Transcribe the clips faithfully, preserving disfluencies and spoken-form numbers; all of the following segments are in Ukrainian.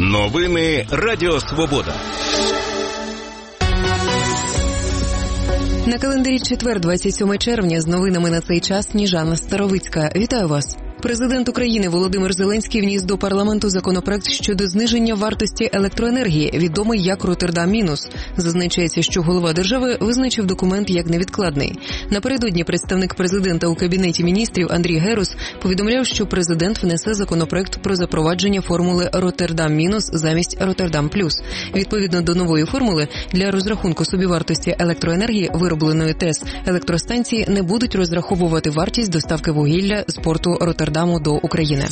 Новини Радіо Свобода. На календарі четвер, двадцять сьоме червня, з новинами на цей час Сніжана Старовицька. Вітаю вас. Президент України Володимир Зеленський вніс до парламенту законопроект щодо зниження вартості електроенергії, відомий як «Роттердам мінус». Зазначається, що голова держави визначив документ як невідкладний. Напередодні представник президента у Кабінеті міністрів Андрій Герус повідомляв, що президент внесе законопроект про запровадження формули «Роттердам мінус» замість «Роттердам плюс». Відповідно до нової формули, для розрахунку собівартості електроенергії, виробленої ТЕС, електростанції не будуть розраховувати вартість доставки вугілля з порту Роттердаму до України.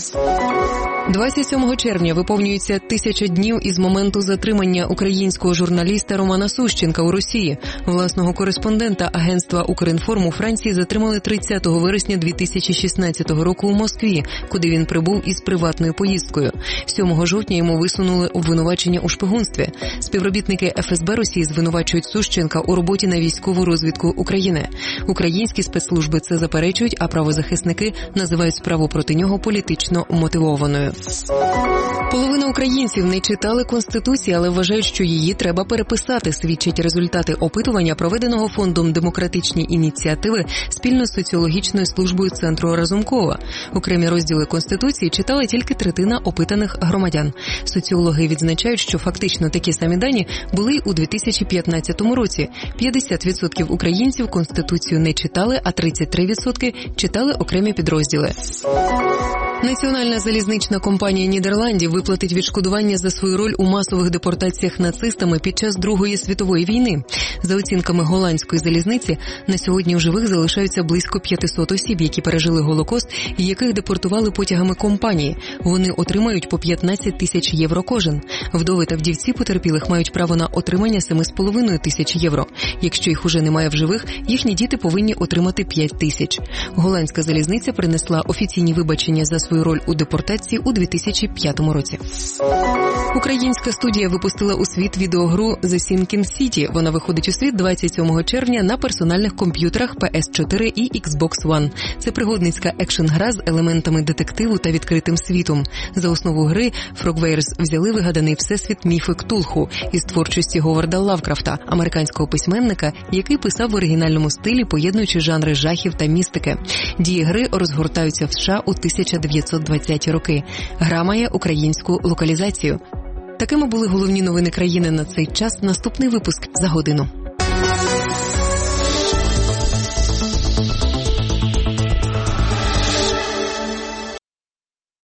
двадцять сьомого червня виповнюється тисяча днів із моменту затримання українського журналіста Романа Сущенка у Росії. Власного кореспондента агентства «Укрінформ» у Франції затримали тридцятого вересня дві тисячі шістнадцятого року у Москві, куди він прибув із приватною поїздкою. сьомого жовтня йому висунули обвинувачення у шпигунстві. Співробітники еф ес бе Росії звинувачують Сущенка у роботі на військову розвідку України. Українські спецслужби це заперечують, а правозахисники називають справу проти нього політично мотивованою. Половина українців не читали Конституції, але вважають, що її треба переписати, свідчать результати опитування, проведеного Фондом демократичні ініціативи спільно з соціологічною службою Центру Разумкова. Окремі розділи Конституції читала тільки третина опитаних громадян. Соціологи відзначають, що фактично такі самі дані були й у дві тисячі п'ятнадцятому році. п'ятдесят відсотків українців Конституцію не читали, а тридцять три відсотки читали окремі підрозділи. Національна залізнична компанія Нідерландів виплатить відшкодування за свою роль у масових депортаціях нацистами під час Другої світової війни. За оцінками голландської залізниці, на сьогодні в живих залишаються близько п'ятсот осіб, які пережили Голокост і яких депортували потягами компанії. Вони отримають по п'ятнадцять тисяч євро кожен. Вдови та вдівці потерпілих мають право на отримання сім з половиною тисяч євро. Якщо їх уже немає в живих, їхні діти повинні отримати п'ять тисяч. Голландська залізниця принесла офіційні вибачення за свою роль у депортації у дві тисячі п'ятому році. Українська студія випустила у світ відеогру The Sinking City. Вона виходить у світ двадцять сьомого червня на персональних комп'ютерах пі ес чотири і ікс бокс One. Це пригодницька екшн-гра з елементами детективу та відкритим світом. За основу гри Frogwares взяли вигаданий всесвіт міфи Ктулху із творчості Говарда Лавкрафта, американського письменника, який писав в оригінальному стилі, поєднуючи жанри жахів та містики. Дії гри розгортаються в США у тисяча дев'ятсот двадцяті роки. Гра має українську локалізацію. Такими були головні новини країни на цей час. Наступний випуск за годину.